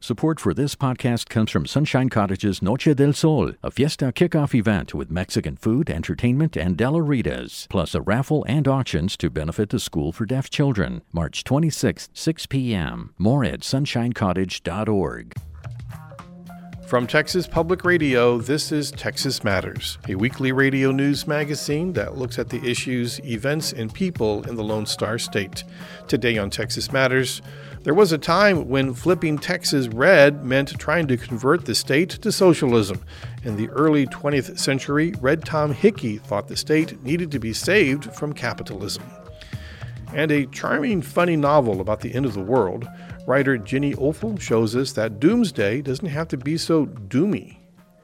Support for this podcast comes from Sunshine Cottage's Noche del Sol, a fiesta kickoff event with Mexican food, entertainment, and Dellaritas, plus a raffle and auctions to benefit the School for Deaf Children. March 26th, 6 p.m. More at sunshinecottage.org. From Texas Public Radio, this is Texas Matters, a weekly radio news magazine that looks at the issues, events, and people in the Lone Star State. Today on Texas Matters, there was a time when flipping Texas red meant trying to convert the state to socialism. In the early 20th century, Red Tom Hickey thought the state needed to be saved from capitalism. And a charming, funny novel about the end of the world, writer Jenny Ofel shows us that doomsday doesn't have to be so doomy.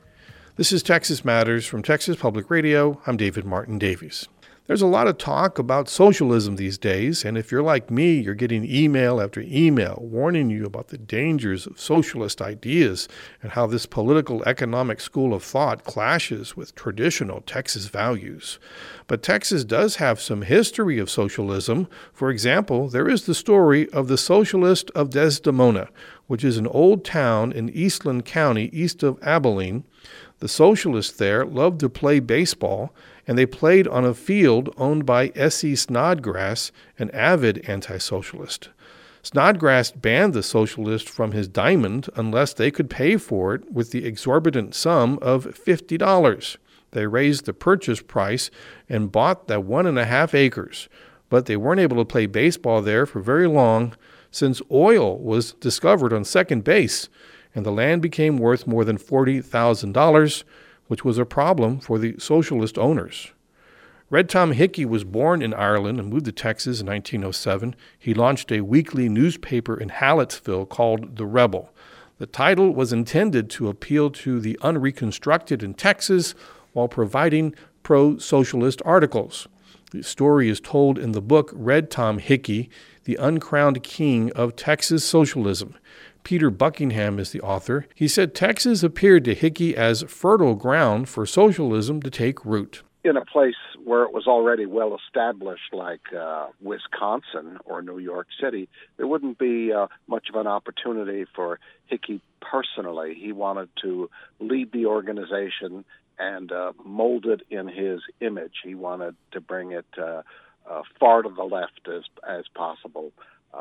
This is Texas Matters from Texas Public Radio. I'm David Martin Davies. There's a lot of talk about socialism these days, and if you're like me, you're getting email after email warning you about the dangers of socialist ideas and how this political economic school of thought clashes with traditional Texas values. But Texas does have some history of socialism. For example, there is the story of the Socialist of Desdemona, which is an old town in Eastland County east of Abilene. The socialists there loved to play baseball, and they played on a field owned by S.E. Snodgrass, an avid anti-socialist. Snodgrass banned the socialist from his diamond unless they could pay for it with the exorbitant sum of $50. They raised the purchase price and bought that 1.5 acres, but they weren't able to play baseball there for very long since oil was discovered on second base, and the land became worth more than $40,000, which was a problem for the socialist owners. Red Tom Hickey was born in Ireland and moved to Texas in 1907. He launched a weekly newspaper in Hallettsville called The Rebel. The title was intended to appeal to the unreconstructed in Texas while providing pro-socialist articles. The story is told in the book Red Tom Hickey, The Uncrowned King of Texas Socialism. Peter Buckingham is the author. He said Texas appeared to Hickey as fertile ground for socialism to take root. In a place where it was already well established, like Wisconsin or New York City, there wouldn't be much of an opportunity for Hickey personally. He wanted to lead the organization and mold it in his image. He wanted to bring it far to the left as possible.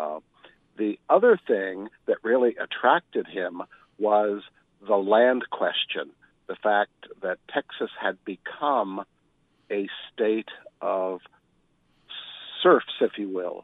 The other thing that really attracted him was the land question, the fact that Texas had become a state of serfs, if you will,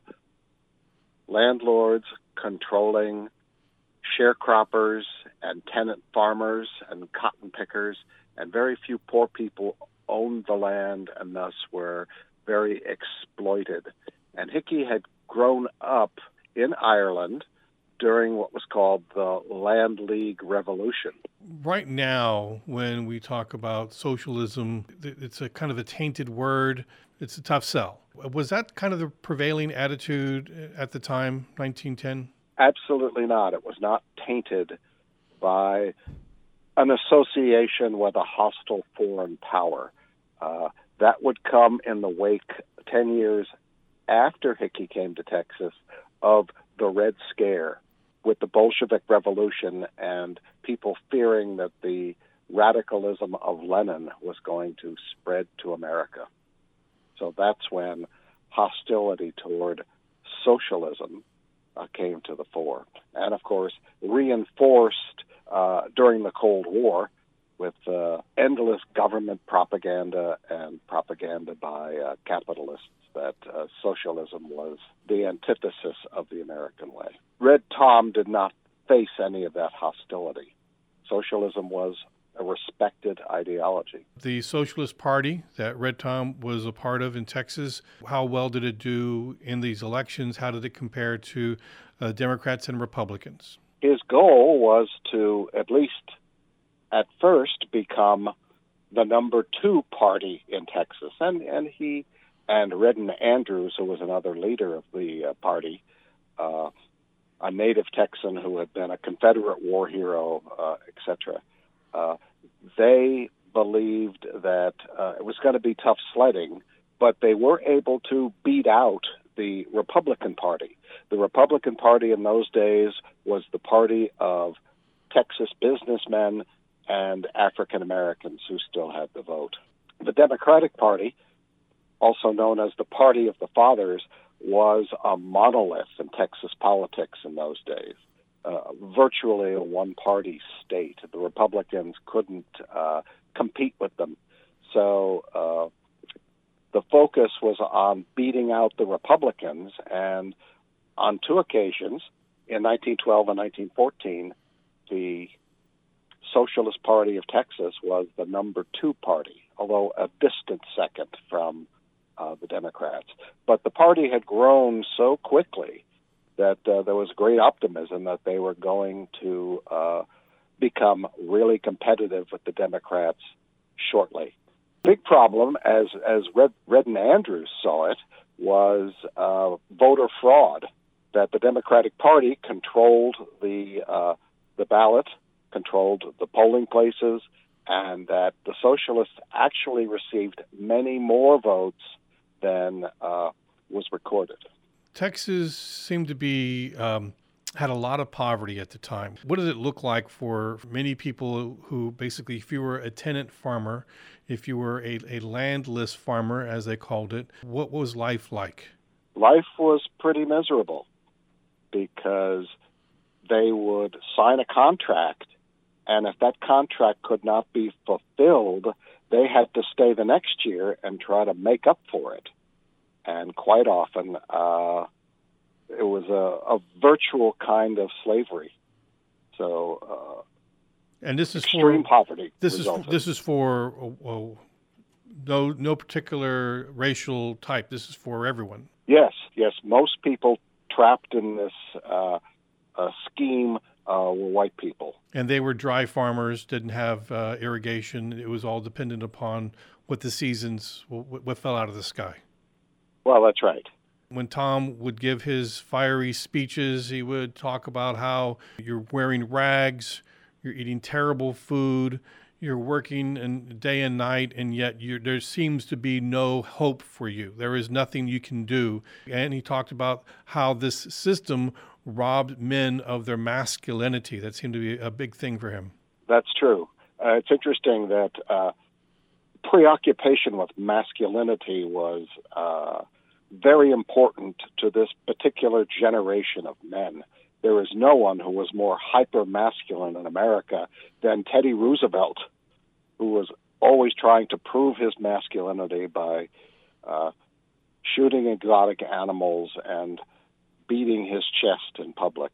landlords controlling sharecroppers and tenant farmers and cotton pickers, and very few poor people owned the land and thus were very exploited. And Hickey had grown up in Ireland during what was called the Land League Revolution. Right now, when we talk about socialism, it's a kind of a tainted word. It's a tough sell. Was that kind of the prevailing attitude at the time, 1910? Absolutely not. It was not tainted by an association with a hostile foreign power. That would come in the wake 10 years after Hickey came to Texas of the Red Scare with the Bolshevik Revolution and people fearing that the radicalism of Lenin was going to spread to America. So that's when hostility toward socialism came to the fore. And, of course, reinforced during the Cold War with endless government propaganda and propaganda by capitalists that socialism was the antithesis of the American way. Red Tom did not face any of that hostility. Socialism was a respected ideology. The Socialist Party that Red Tom was a part of in Texas, how well did it do in these elections? How did it compare to Democrats and Republicans? His goal was to, at least at first, become the number 2 party in Texas. And he and Redden Andrews, who was another leader of the party, a native Texan who had been a Confederate war hero, etc., they believed that it was going to be tough sledding, but they were able to beat out the Republican Party. The Republican Party in those days was the party of Texas businessmen and African Americans who still had the vote. The Democratic Party, also known as the Party of the Fathers, was a monolith in Texas politics in those days. Virtually a one-party state. The Republicans couldn't compete with them. So the focus was on beating out the Republicans, and on two occasions, in 1912 and 1914, the Socialist Party of Texas was the number 2 party, although a distant second from the Democrats. But the party had grown so quickly that there was great optimism that they were going to become really competitive with the Democrats shortly. Big problem, as Redden Andrews saw it, was voter fraud, that the Democratic Party controlled the ballot, controlled the polling places, and that the Socialists actually received many more votes than was recorded. Texas seemed to be had a lot of poverty at the time. What does it look like for many people who basically, if you were a tenant farmer, if you were a landless farmer, as they called it, what was life like? Life was pretty miserable because they would sign a contract, and if that contract could not be fulfilled, they had to stay the next year and try to make up for it. And quite often, it was a virtual kind of slavery. So, and this is extreme poverty. This is for no particular racial type. This is for everyone. Yes. Most people trapped in this scheme were white people. And they were dry farmers, didn't have irrigation. It was all dependent upon what the seasons, what fell out of the sky. Well, that's right. When Tom would give his fiery speeches, he would talk about how you're wearing rags, you're eating terrible food, you're working day and night, and yet there seems to be no hope for you. There is nothing you can do. And he talked about how this system robbed men of their masculinity. That seemed to be a big thing for him. That's true. It's interesting that preoccupation with masculinity was very important to this particular generation of men. There is no one who was more hyper-masculine in America than Teddy Roosevelt, who was always trying to prove his masculinity by shooting exotic animals and beating his chest in public.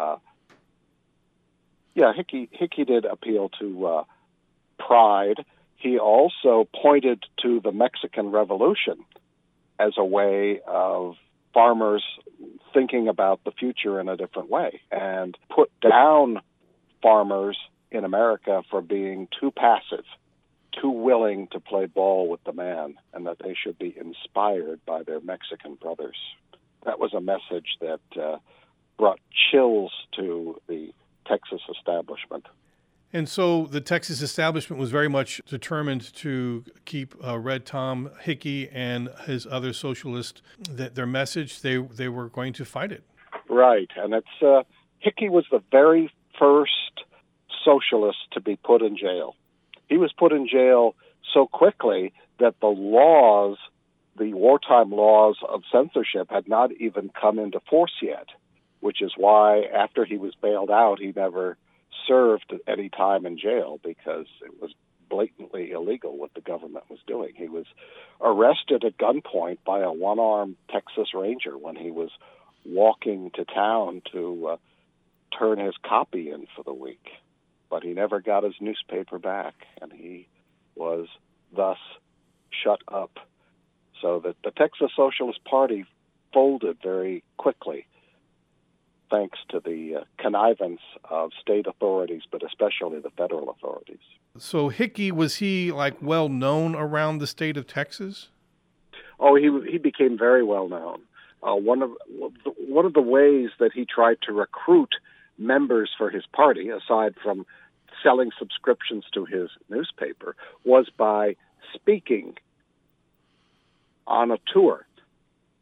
Hickey did appeal to pride. He also pointed to the Mexican Revolution as a way of farmers thinking about the future in a different way, and put down farmers in America for being too passive, too willing to play ball with the man, and that they should be inspired by their Mexican brothers. That was a message that brought chills to the Texas establishment. And so the Texas establishment was very much determined to keep Red Tom Hickey and his other socialists, their message, they were going to fight it. Right. And it's Hickey was the very first socialist to be put in jail. He was put in jail so quickly that the wartime laws of censorship had not even come into force yet, which is why after he was bailed out, he never served any time in jail, because it was blatantly illegal what the government was doing. He was arrested at gunpoint by a one-armed Texas Ranger when he was walking to town to turn his copy in for the week. But he never got his newspaper back, and he was thus shut up. So that the Texas Socialist Party folded very quickly, thanks to the connivance of state authorities, but especially the federal authorities. So Hickey, was he well known around the state of Texas? Oh, he became very well known. One of the ways that he tried to recruit members for his party, aside from selling subscriptions to his newspaper, was by speaking on a tour.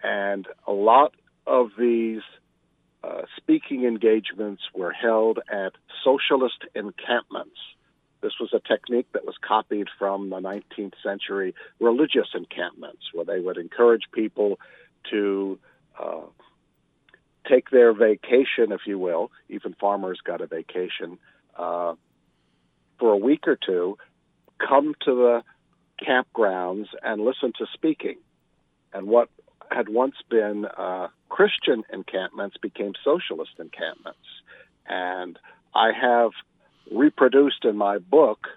And a lot of these speaking engagements were held at socialist encampments. This was a technique that was copied from the 19th century religious encampments, where they would encourage people to take their vacation, if you will. Even farmers got a vacation for a week or two, come to the campgrounds and listen to speaking. And what had once been Christian encampments became socialist encampments. And I have reproduced in my book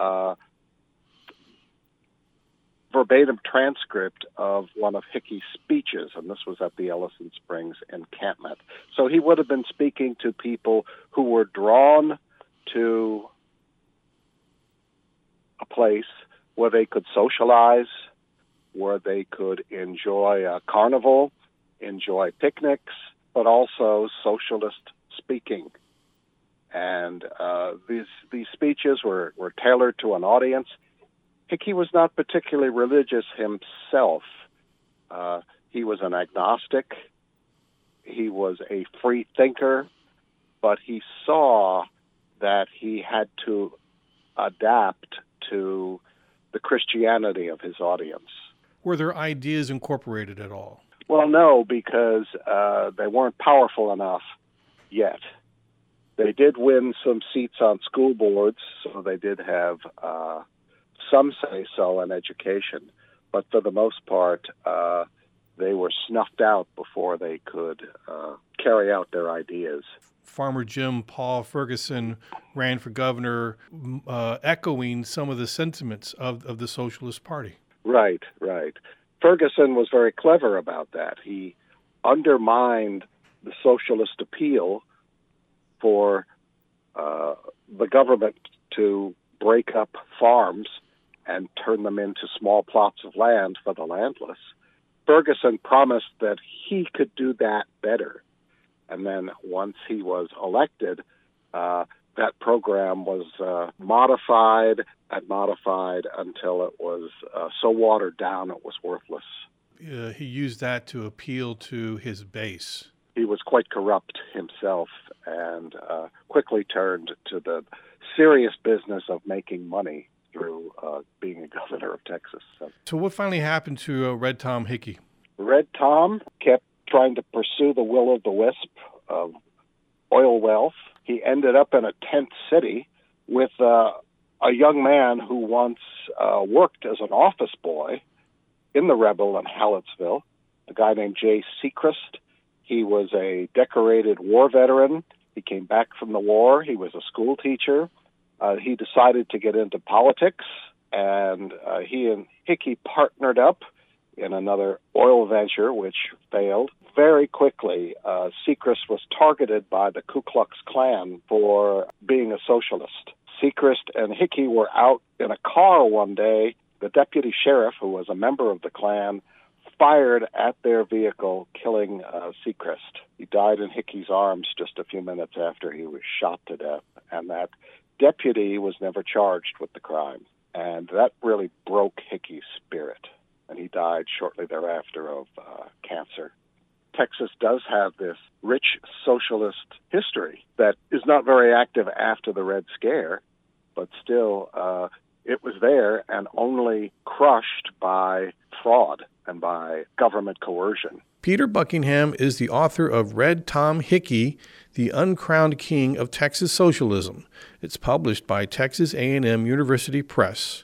verbatim transcript of one of Hickey's speeches, and this was at the Ellison Springs encampment. So he would have been speaking to people who were drawn to a place where they could socialize, where they could enjoy a carnival, enjoy picnics, but also socialist speaking. And these speeches were tailored to an audience. Hickey was not particularly religious himself. He was an agnostic. He was a free thinker, but he saw that he had to adapt to the Christianity of his audience. Were their ideas incorporated at all? Well, no, because they weren't powerful enough yet. They did win some seats on school boards, so they did have some say-so in education. But for the most part, they were snuffed out before they could carry out their ideas. Farmer Jim Paul Ferguson ran for governor, echoing some of the sentiments of the Socialist Party. Right. Ferguson was very clever about that. He undermined the socialist appeal for the government to break up farms and turn them into small plots of land for the landless. Ferguson promised that he could do that better. And then once he was elected, that program was modified until it was so watered down it was worthless. He used that to appeal to his base. He was quite corrupt himself and quickly turned to the serious business of making money through being a governor of Texas. So what finally happened to Red Tom Hickey? Red Tom kept trying to pursue the will-o'-the-wisp of oil wealth. He ended up in a tent city with a young man who once worked as an office boy in the Rebel in Hallettsville, a guy named Jay Sechrist. He was a decorated war veteran. He came back from the war. He was a school teacher. He decided to get into politics, and he and Hickey partnered up in another oil venture, which failed. Very quickly, Sechrist was targeted by the Ku Klux Klan for being a socialist. Sechrist and Hickey were out in a car one day. The deputy sheriff, who was a member of the Klan, fired at their vehicle, killing Sechrist. He died in Hickey's arms just a few minutes after he was shot to death, and that deputy was never charged with the crime. And that really broke Hickey's spirit, and he died shortly thereafter of cancer. Texas does have this rich socialist history that is not very active after the Red Scare, but still it was there and only crushed by fraud and by government coercion. Peter Buckingham is the author of Red Tom Hickey, The Uncrowned King of Texas Socialism. It's published by Texas A&M University Press.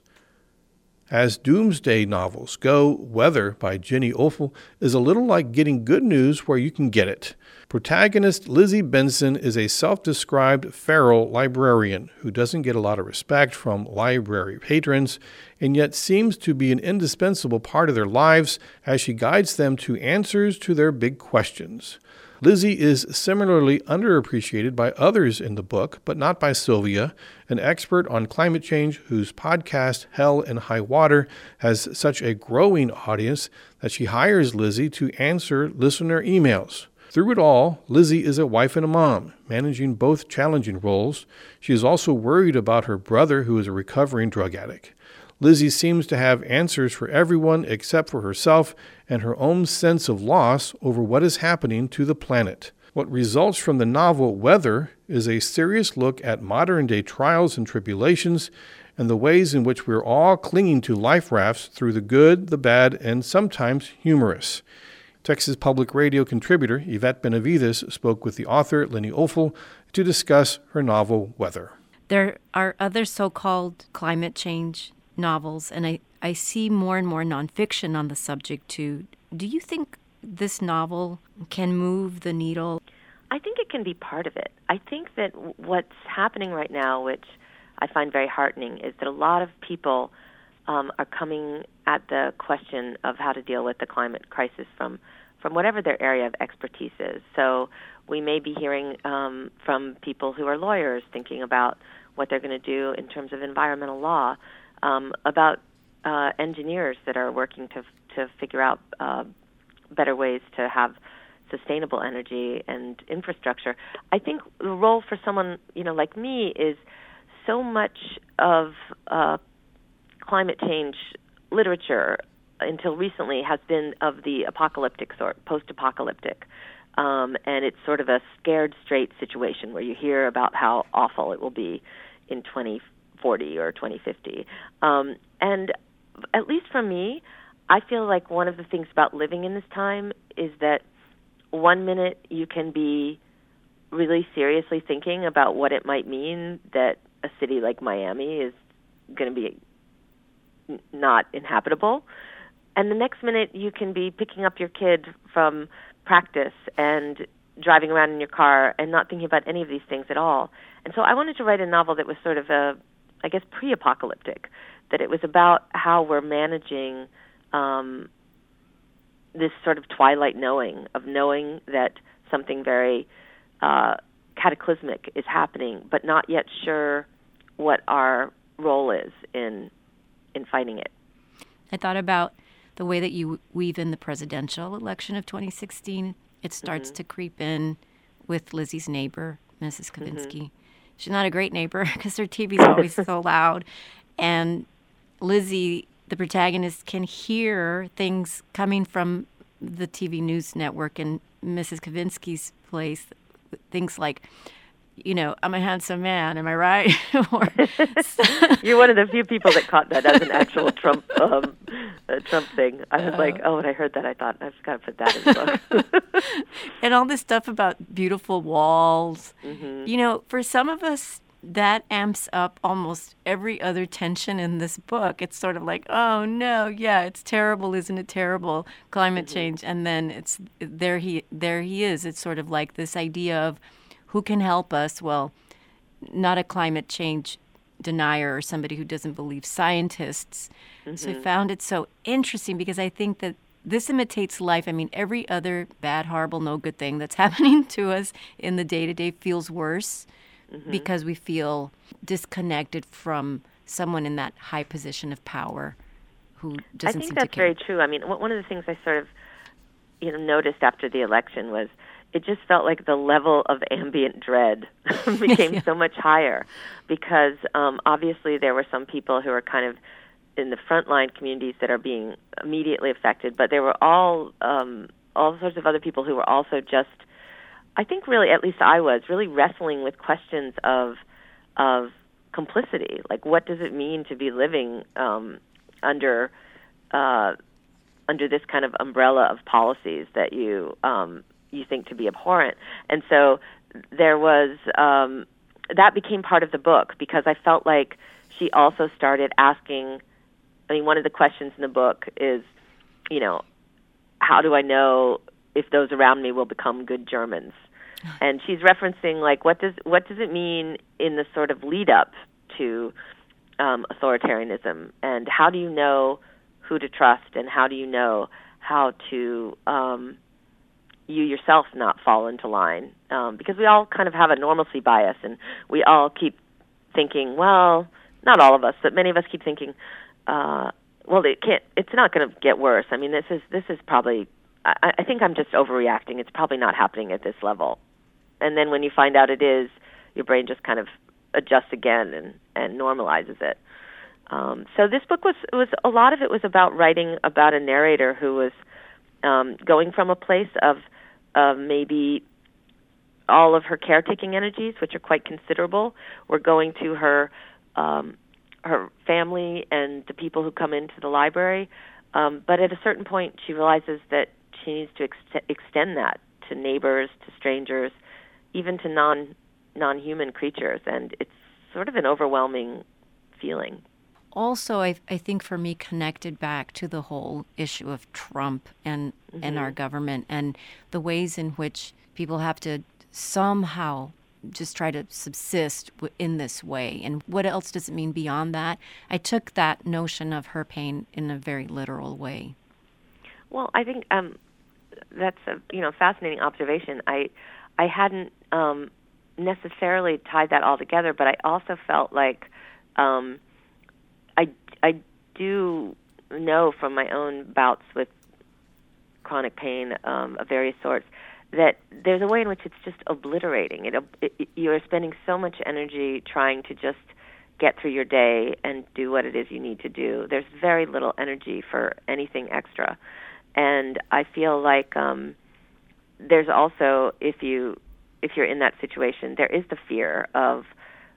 As doomsday novels go, Weather by Jenny Ofel is a little like getting good news where you can get it. Protagonist Lizzie Benson is a self-described feral librarian who doesn't get a lot of respect from library patrons and yet seems to be an indispensable part of their lives as she guides them to answers to their big questions. Lizzie is similarly underappreciated by others in the book, but not by Sylvia, an expert on climate change whose podcast, Hell and High Water, has such a growing audience that she hires Lizzie to answer listener emails. Through it all, Lizzie is a wife and a mom, managing both challenging roles. She is also worried about her brother, who is a recovering drug addict. Lizzie seems to have answers for everyone except for herself and her own sense of loss over what is happening to the planet. What results from the novel Weather is a serious look at modern-day trials and tribulations and the ways in which we're all clinging to life rafts through the good, the bad, and sometimes humorous. Texas Public Radio contributor Yvette Benavides spoke with the author, Lenny Ophel, to discuss her novel Weather. There are other so-called climate change novels, and I see more and more nonfiction on the subject too. Do you think this novel can move the needle? I think it can be part of it. I think that what's happening right now, which I find very heartening, is that a lot of people are coming at the question of how to deal with the climate crisis from whatever their area of expertise is. So we may be hearing from people who are lawyers thinking about what they're going to do in terms of environmental law, about engineers that are working to figure out better ways to have sustainable energy and infrastructure. I think the role for someone, like me is so much of climate change literature until recently has been of the apocalyptic sort, post-apocalyptic. And it's sort of a scared straight situation where you hear about how awful it will be in 2040 or 2050. And at least for me, I feel like one of the things about living in this time is that 1 minute you can be really seriously thinking about what it might mean that a city like Miami is going to be not inhabitable. And the next minute you can be picking up your kid from practice and driving around in your car and not thinking about any of these things at all. And so I wanted to write a novel that was sort of pre-apocalyptic, that it was about how we're managing this sort of twilight knowing that something very cataclysmic is happening, but not yet sure what our role is in fighting it. I thought about the way that you weave in the presidential election of 2016. It starts to creep in with Lizzie's neighbor, Mrs. Kavinsky. She's not a great neighbor because her TV's always so loud. And Lizzie, the protagonist, can hear things coming from the TV news network in Mrs. Kavinsky's place. Things like, I'm a handsome man, am I right? You're one of the few people that caught that as an actual Trump thing. I was like, when I heard that, I thought, I've got to put that in the book. And all this stuff about beautiful walls. For some of us, that amps up almost every other tension in this book. It's sort of like, oh, no, yeah, it's terrible, isn't it terrible, climate change. And then it's there he is. It's sort of like this idea of, who can help us? Well, not a climate change denier or somebody who doesn't believe scientists. So I found it so interesting because I think that this imitates life. I mean, every other bad, horrible, no good thing that's happening to us in the day-to-day feels worse because we feel disconnected from someone in that high position of power who doesn't seem to care. I think that's very true. I mean, one of the things I sort of noticed after the election was it just felt like the level of ambient dread became so much higher because obviously there were some people who are kind of in the frontline communities that are being immediately affected, but there were all sorts of other people who were also just, I think really, at least I was, really wrestling with questions of complicity. Like, what does it mean to be living under this kind of umbrella of policies that you think to be abhorrent? And so there was that became part of the book because I felt like she also started asking. I mean, one of the questions in the book is, how do I know if those around me will become good Germans? And she's referencing like what does it mean in the sort of lead up to authoritarianism, and how do you know who to trust, and how do you know how to you yourself not fall into line? Because we all kind of have a normalcy bias, and we all keep thinking, well, not all of us, but many of us keep thinking, it's not going to get worse. I mean, this is probably, I think I'm just overreacting. It's probably not happening at this level. And then when you find out it is, your brain just kind of adjusts again and normalizes it. So this book was a lot of it was about writing about a narrator who was going from a place of maybe all of her caretaking energies, which are quite considerable, were going to her family and the people who come into the library. But at a certain point, she realizes that she needs to extend that to neighbors, to strangers, even to non-human creatures, and it's sort of an overwhelming feeling. Also, I think for me, connected back to the whole issue of Trump and our government and the ways in which people have to somehow just try to subsist in this way. And what else does it mean beyond that? I took that notion of her pain in a very literal way. Well, I think that's a fascinating observation. I hadn't necessarily tied that all together, but I also felt like I do know from my own bouts with chronic pain of various sorts that there's a way in which it's just obliterating. You're spending so much energy trying to just get through your day and do what it is you need to do. There's very little energy for anything extra. And I feel like there's also, if you're in that situation, there is the fear of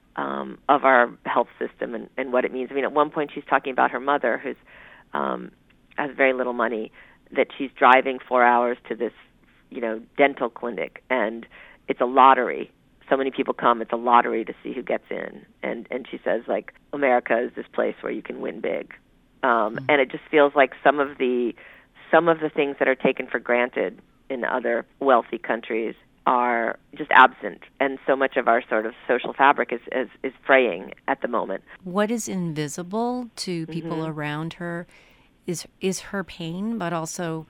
our health system and what it means. I mean, at one point she's talking about her mother, who's has very little money, that she's driving 4 hours to this, dental clinic, and it's a lottery. So many people come; it's a lottery to see who gets in. And she says, like, America is this place where you can win big. And it just feels like some of the things that are taken for granted in other wealthy countries are just absent, and so much of our sort of social fabric is fraying at the moment. What is invisible to people around her is her pain, but also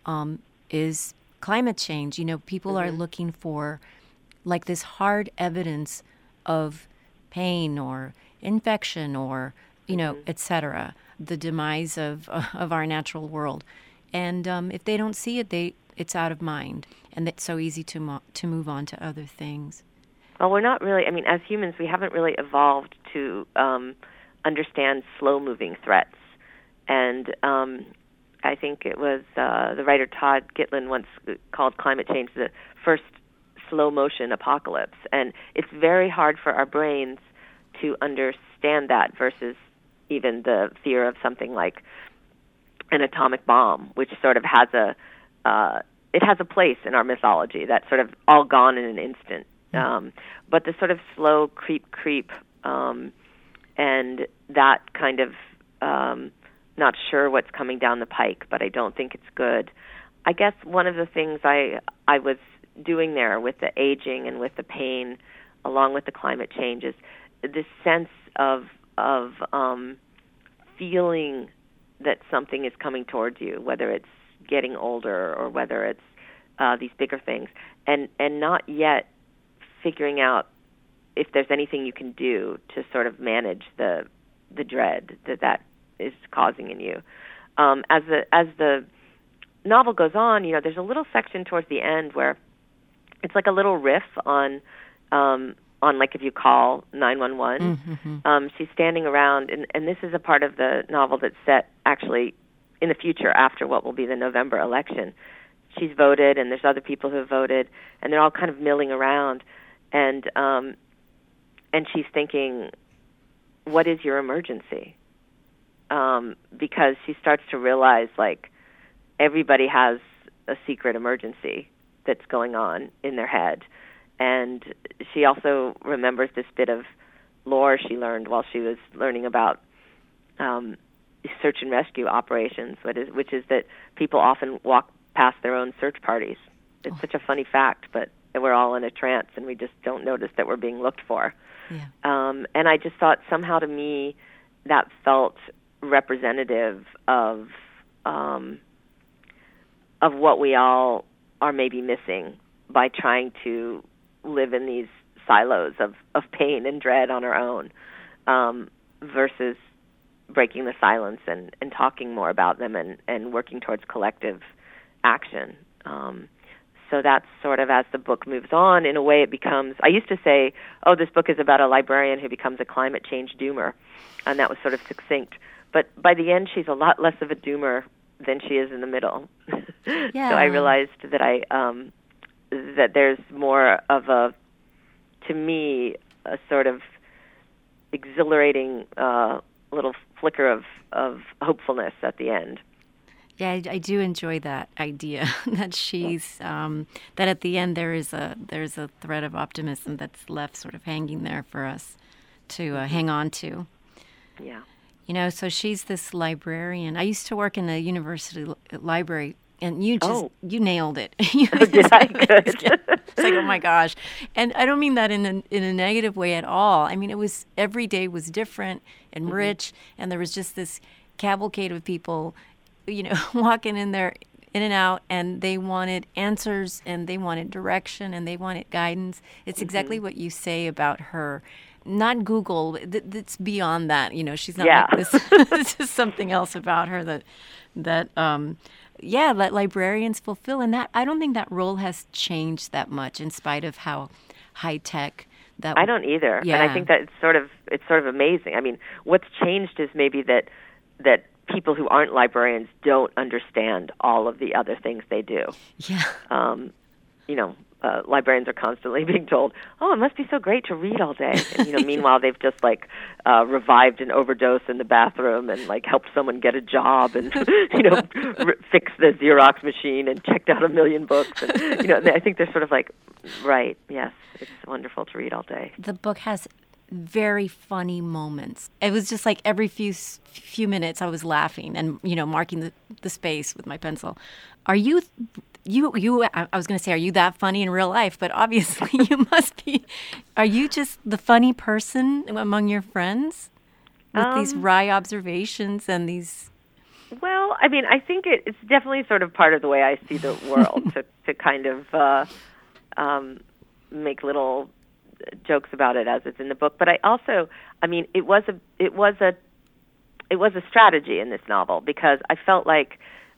is climate change. People are looking for like this hard evidence of pain or infection or et cetera, the demise of our natural world. And if they don't see it, it's out of mind, and it's so easy to move on to other things. Well, we're not really, as humans, we haven't really evolved to understand slow-moving threats. And I think it was the writer Todd Gitlin once called climate change the first slow-motion apocalypse. And it's very hard for our brains to understand that versus even the fear of something like an atomic bomb, which sort of has it has a place in our mythology that's sort of all gone in an instant. But the sort of slow creep, and that kind of not sure what's coming down the pike, but I don't think it's good. I guess one of the things I was doing there with the aging and with the pain, along with the climate change, is this sense of feeling that something is coming towards you, whether it's getting older or whether it's these bigger things, and not yet figuring out if there's anything you can do to sort of manage the dread that is causing in you. As the novel goes on, there's a little section towards the end where it's like a little riff on like if you call 911. She's standing around, and this is a part of the novel that's set actually in the future after what will be the November election. She's voted, and there's other people who have voted, and they're all kind of milling around, and she's thinking, what is your emergency? Because she starts to realize, like, everybody has a secret emergency that's going on in their head. And she also remembers this bit of lore she learned while she was learning about search and rescue operations, which is that people often walk past their own search parties. It's such a funny fact, but we're all in a trance and we just don't notice that we're being looked for. Yeah. And I just thought somehow to me that felt representative of what we all are maybe missing by trying to live in these silos of pain and dread on our own, versus breaking the silence and talking more about them and working towards collective action. so that's sort of, as the book moves on, in a way it becomes, I used to say, oh, this book is about a librarian who becomes a climate change doomer, and that was sort of succinct. But by the end, she's a lot less of a doomer than she is in the middle. Yeah. So I realized that that there's more of a, to me, a sort of exhilarating little flicker of hopefulness at the end. Yeah, I do enjoy that idea that she's that at the end there's a thread of optimism that's left sort of hanging there for us to hang on to. Yeah. You know, so she's this librarian. I used to work in a university library, and you nailed it. Did I? Good. It's like, oh my gosh. And I don't mean that in a negative way at all. I mean, it was, every day was different and rich, and there was just this cavalcade of people, you know, walking in there, in and out, and they wanted answers, and they wanted direction, and they wanted guidance. It's exactly what you say about her. Not Google. It's beyond that. You know, she's not like this. This is something else about her that librarians fulfill, and that I don't think that role has changed that much, in spite of how high tech that. I don't either, yeah. And I think that it's sort of amazing. I mean, what's changed is maybe that people who aren't librarians don't understand all of the other things they do. Yeah. You know, librarians are constantly being told, "Oh, it must be so great to read all day." And, you know, meanwhile they've just revived an overdose in the bathroom and helped someone get a job and fixed the Xerox machine and checked out 1 million books. And, I think they're sort of like, right, yes, it's wonderful to read all day. The book has very funny moments. It was just like every few minutes I was laughing and, marking the space with my pencil. Are you I was going to say, are you that funny in real life? But obviously you must be. Are you just the funny person among your friends with these wry observations and these? Well, I mean, I think it's definitely sort of part of the way I see the world to kind of make little jokes about it as it's in the book. But I also, I mean, it was a strategy in this novel, because I felt like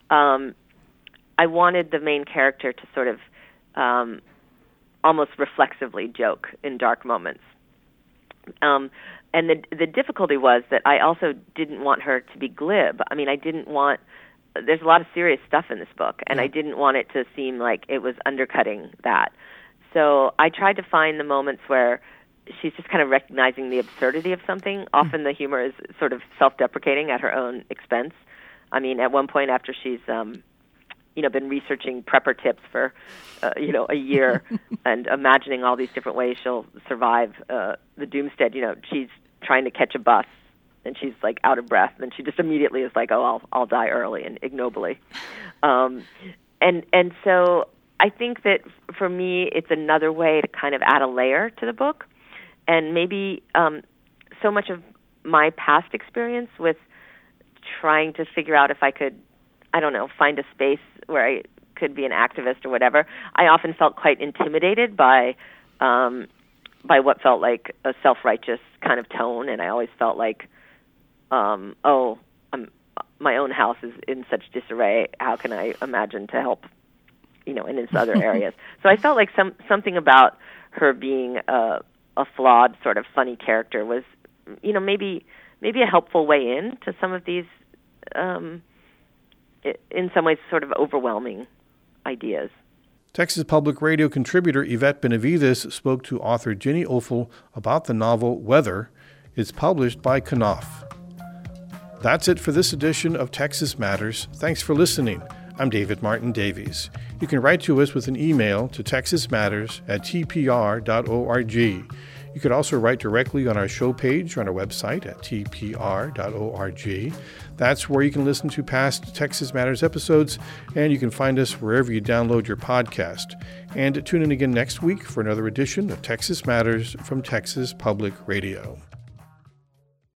I wanted the main character to sort of almost reflexively joke in dark moments. And the difficulty was that I also didn't want her to be glib. I mean, there's a lot of serious stuff in this book, and I didn't want it to seem like it was undercutting that. So I tried to find the moments where she's just kind of recognizing the absurdity of something. Often the humor is sort of self-deprecating at her own expense. I mean, at one point after she's been researching prepper tips for, a year and imagining all these different ways she'll survive the doomstead. She's trying to catch a bus, and she's out of breath, and she just immediately is like, "Oh, I'll die early and ignobly." And so I think that for me, it's another way to kind of add a layer to the book, and maybe so much of my past experience with trying to figure out if I could, find a space where I could be an activist or whatever, I often felt quite intimidated by what felt like a self-righteous kind of tone, and I always felt like, my own house is in such disarray. How can I imagine to help, in its other areas? So I felt like something about her being a flawed, sort of funny character was, maybe a helpful way in to some of these, in some ways, sort of overwhelming ideas. Texas Public Radio contributor Yvette Benavides spoke to author Ginny Ophel about the novel Weather. It's published by Knopf. That's it for this edition of Texas Matters. Thanks for listening. I'm David Martin Davies. You can write to us with an email to texasmatters@tpr.org. You could also write directly on our show page on our website at tpr.org. That's where you can listen to past Texas Matters episodes, and you can find us wherever you download your podcast. And tune in again next week for another edition of Texas Matters from Texas Public Radio.